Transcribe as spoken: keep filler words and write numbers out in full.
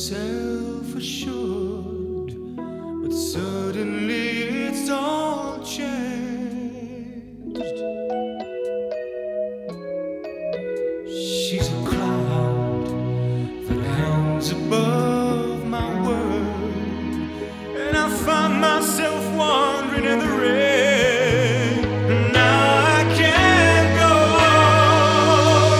self-assured, but suddenly it's all changed. She's a cloud that hangs above my world, and I find myself wandering in the rain.